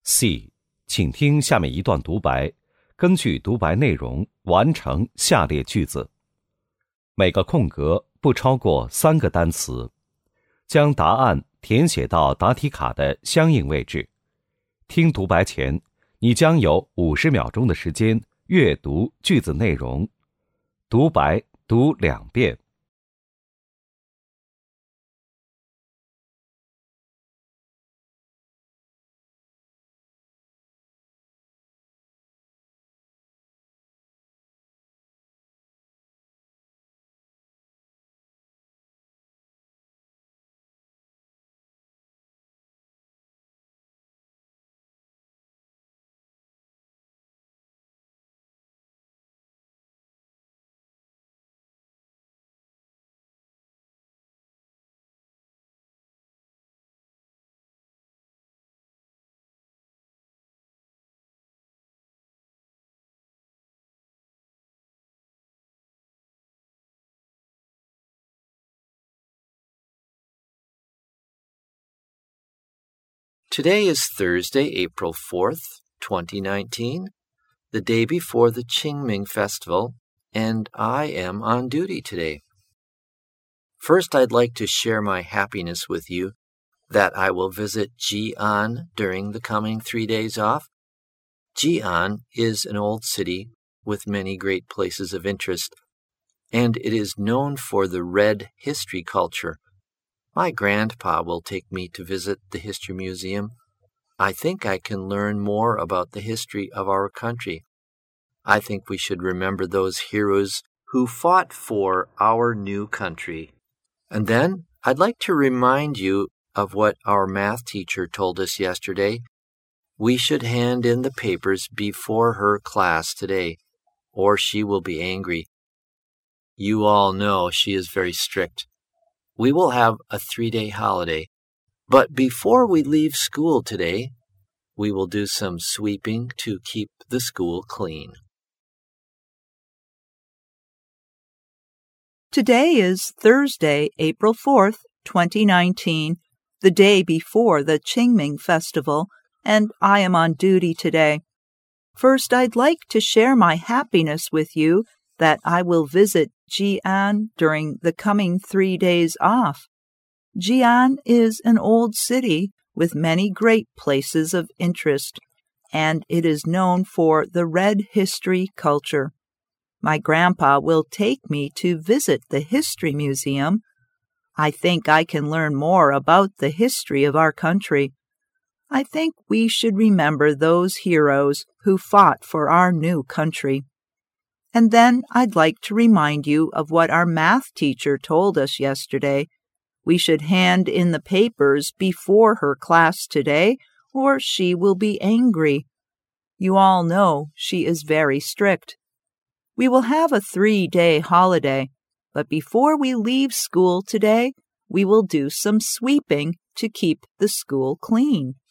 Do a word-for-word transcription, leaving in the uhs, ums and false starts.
C. 请听下面一段独白，根据独白内容完成下列句子。每个空格不超过三个单词，将答案填写到答题卡的相应位置。听独白前，你将有五十秒钟的时间阅读句子内容。独白读两遍。 Today is Thursday, April fourth, twenty nineteen, the day before the Qingming Festival, and I am on duty today. First, I'd like to share my happiness with you that I will visit Ji'an during the coming three days off. Ji'an is an old city with many great places of interest, and it is known for the red history culture. My grandpa will take me to visit the History Museum. I think I can learn more about the history of our country. I think we should remember those heroes who fought for our new country. And then I'd like to remind you of what our math teacher told us yesterday. We should hand in the papers before her class today, or she will be angry. You all know she is very strict. We will have a three-day holiday, but before we leave school today, we will do some sweeping to keep the school clean. Today is Thursday, April fourth, twenty nineteen, the day before the Qingming Festival, and I am on duty today. First, I'd like to share my happiness with you that I will visit Ji'an during the coming three days off. Ji'an is an old city with many great places of interest, and it is known for the red history culture. My grandpa will take me to visit the History Museum. I think I can learn more about the history of our country. I think we should remember those heroes who fought for our new country. And then I'd like to remind you of what our math teacher told us yesterday. We should hand in the papers before her class today, or she will be angry. You all know she is very strict. We will have a three-day holiday, but before we leave school today, we will do some sweeping to keep the school clean.